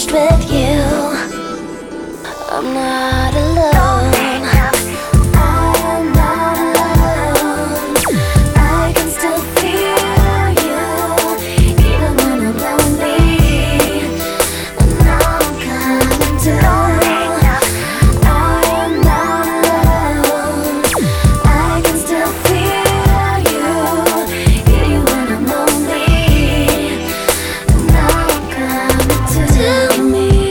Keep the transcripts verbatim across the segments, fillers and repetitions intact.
finished with you, I'm not alone. I am not alone. I can still feel you, even when I'm lonely. And now I'm coming to. I am not alone. I can still feel you, hear you when I'm lonely. And now I'm coming to. Tell me,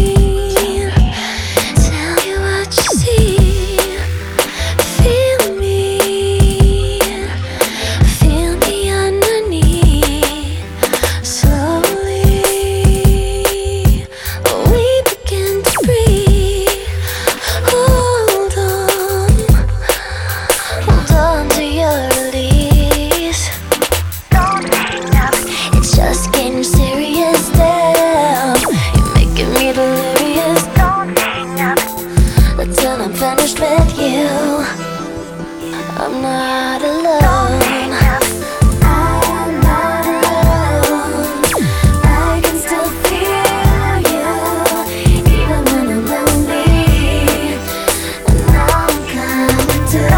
tell me what you see. Feel me, feel me underneath. Slowly we begin to breathe. Hold on, hold on to your release. It's just getting serious now. You're making me delirious. Until I'm finished with you, I'm not alone. I am not alone. I can still feel you, even when I'm lonely. And now I'm coming to.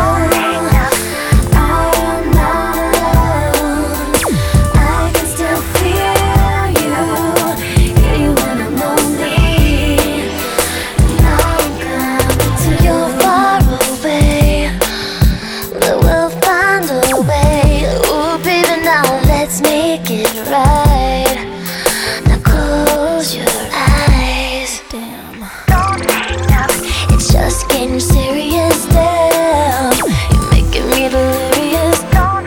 I am not alone. I can still feel you, hear you when I'm lonely. And now I'm coming to. You're far away, but we'll find a way. Ooh, baby, now let's make it right. Now close your eyes. Damn, it's just getting serious now. You're making me delirious.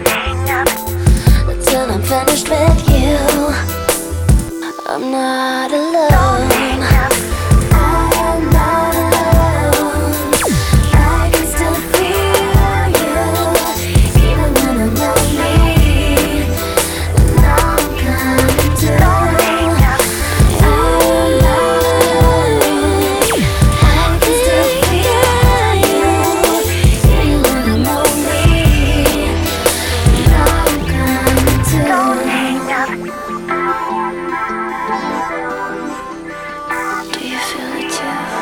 Until I'm finished with you, I'm not alone. I am not alone. I can still feel you, even when I'm lonely. And now I'm coming to. I am not alone. I can still feel you, hear you when I'm lonely. And now I'm coming to. Do you feel it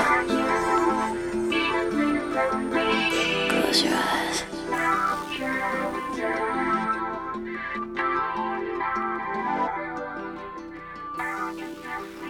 too? Close your eyes.